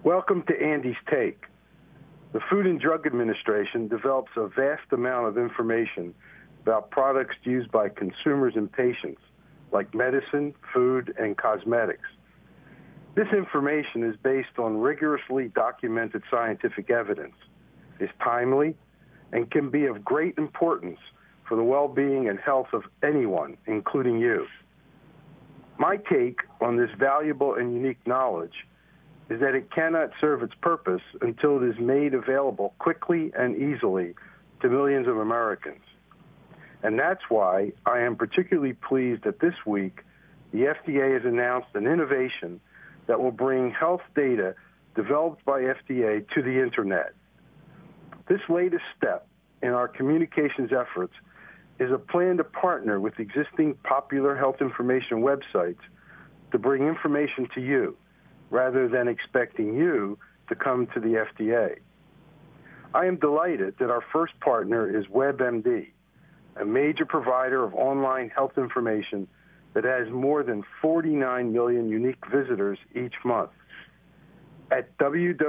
Welcome to Andy's Take. The Food and Drug Administration develops a vast amount of information about products used by consumers and patients, like medicine, food, and cosmetics. This information is based on rigorously documented scientific evidence, is timely, and can be of great importance for the well-being and health of anyone, including you. My take on this valuable and unique knowledge is that it cannot serve its purpose until it is made available quickly and easily to millions of Americans. And that's why I am particularly pleased that this week the FDA has announced an innovation that will bring health data developed by FDA to the Internet. This latest step in our communications efforts is a plan to partner with existing popular health information websites to bring information to you, rather than expecting you to come to the FDA. I am delighted that our first partner is WebMD, a major provider of online health information that has more than 49 million unique visitors each month. At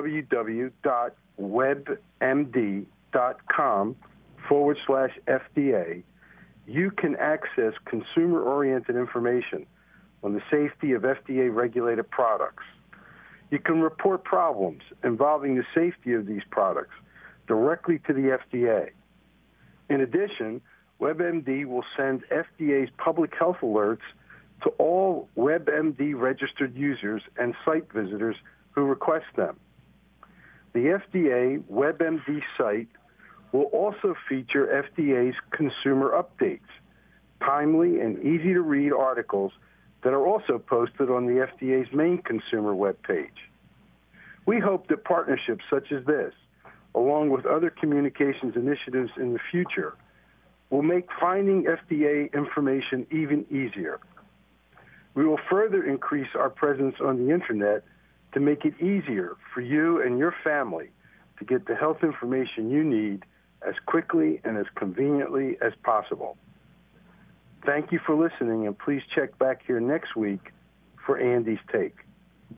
www.webmd.com/FDA, you can access consumer-oriented information on the safety of FDA-regulated products. You can report problems involving the safety of these products directly to the FDA. In addition, WebMD will send FDA's public health alerts to all WebMD registered users and site visitors who request them. The FDA WebMD site will also feature FDA's consumer updates, timely and easy-to-read articles that are also posted on the FDA's main consumer webpage. We hope that partnerships such as this, along with other communications initiatives in the future, will make finding FDA information even easier. We will further increase our presence on the Internet to make it easier for you and your family to get the health information you need as quickly and as conveniently as possible. Thank you for listening, and please check back here next week for Andy's Take.